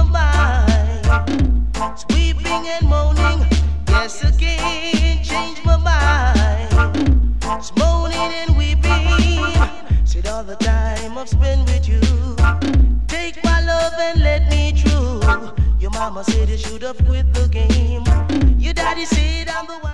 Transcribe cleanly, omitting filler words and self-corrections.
mind. It's weeping and moaning. Yes, again, change my mind. It's moaning and weeping. Said all the time I've spent with you. Take my love and let me through. Your mama said you should have quit the game. Your daddy said I'm the one.